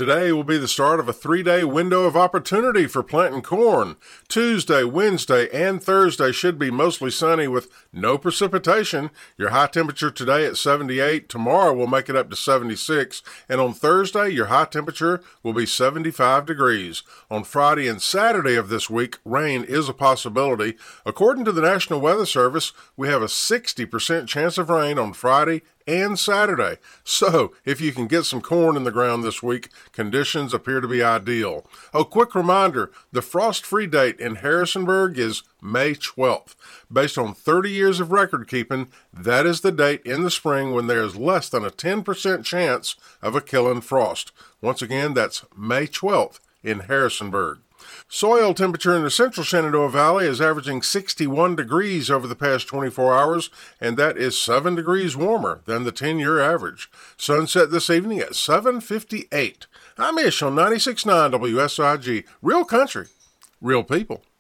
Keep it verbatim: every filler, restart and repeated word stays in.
Today will be the start of a three-day window of opportunity for planting corn. Tuesday, Wednesday, and Thursday should be mostly sunny with no precipitation. Your high temperature today at seventy-eight. Tomorrow will make it up to seventy-six. And on Thursday, your high temperature will be seventy-five degrees. On Friday and Saturday of this week, rain is a possibility. According to the National Weather Service, we have a sixty percent chance of rain on Friday and Saturday. So, if you can get some corn in the ground this week, conditions appear to be ideal. A quick reminder, the frost-free date in Harrisonburg is May twelfth. Based on thirty years of record keeping, that is the date in the spring when there is less than a ten percent chance of a killing frost. Once again, that's May twelfth in Harrisonburg. Soil temperature in the central Shenandoah Valley is averaging sixty-one degrees over the past twenty-four hours, and that is seven degrees warmer than the ten-year average. Sunset this evening at seven fifty-eight. I'm Ish on ninety-six point nine W S I G. Real country, real people.